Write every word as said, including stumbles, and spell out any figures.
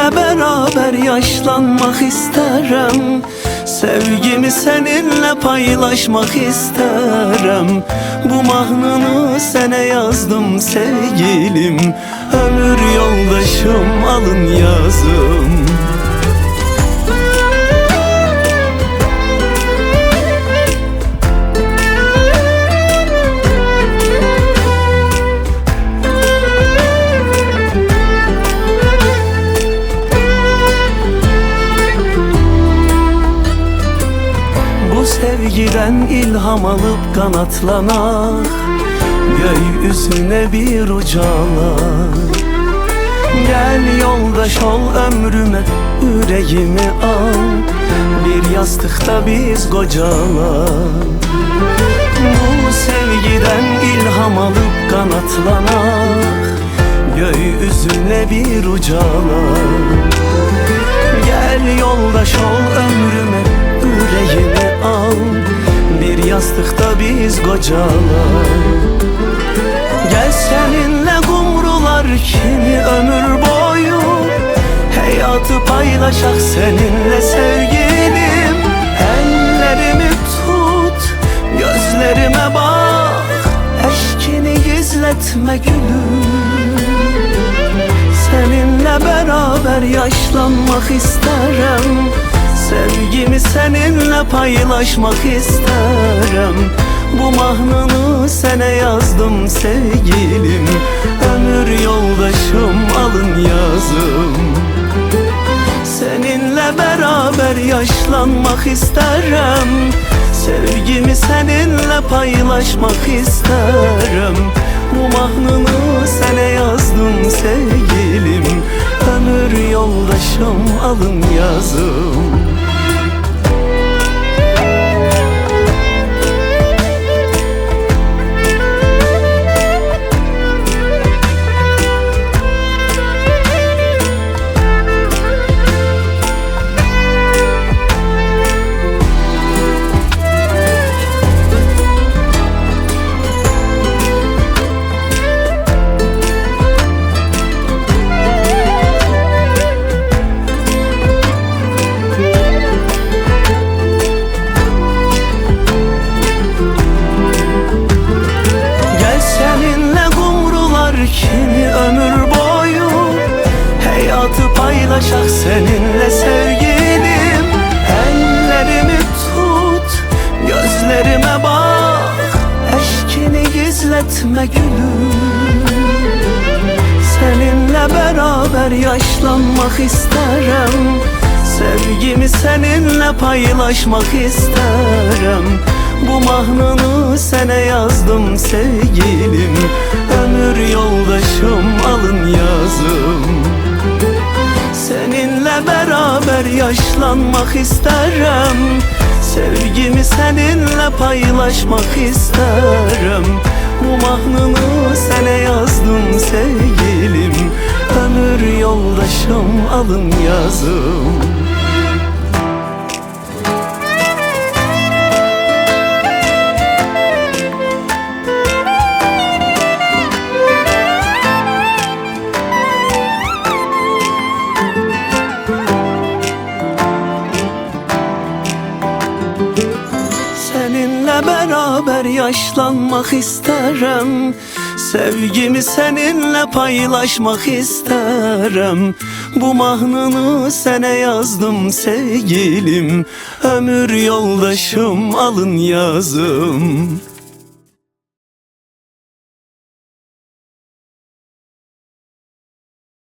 Seninle beraber yaşlanmak isterim. Sevgimi seninle paylaşmak isterim. Bu mahnını sana yazdım sevgilim. Ömür yoldaşım, alın yazım. Sevgiden ilham alıp kanatlanak, gökyüzüne bir uçalak. Gel yoldaş ol ömrüme, yüreğimi al. Bir yastıkta biz kocalak. Bu sevgiden ilham alıp kanatlanak, gökyüzüne bir uçalak. Gel yoldaş ol ömrüme, yüreğimi al. Bir yastıkta biz kocalak. Gel seninle kumrular kimi ömür boyu, hayatı paylaşak seninle sevgilim. Ellerimi tut, gözlerime bak, eşkini gizletme gülüm. Seninle beraber yaşlanmak isterim. Sevgimi seninle paylaşmak isterim. Bu mahnını sana yazdım sevgilim. Ömür yoldaşım, alın yazım. Seninle beraber yaşlanmak isterim. Sevgimi seninle paylaşmak isterim. Bu mahnını sana yazdım sevgilim. Ömür yoldaşım, alın yazım. Kimi ömür boyu hayatı paylaşak seninle sevgilim. Ellerimi tut, gözlerime bak, eşkini gizletme gülüm. Seninle beraber yaşlanmak isterim. Sevgimi seninle paylaşmak isterim. Bu mahnını sana yazdım sevgilim. Ömür yoldaşım, alın yazım. Seninle beraber yaşlanmak isterim. Sevgimi seninle paylaşmak isterim. Bu mahnını sana yazdım sevgilim. Ömür yoldaşım, alın yazım. Seninle beraber yaşlanmak isterim. Sevgimi seninle paylaşmak isterim. Bu mahnını sana yazdım sevgilim. Ömür yoldaşım, alın yazım.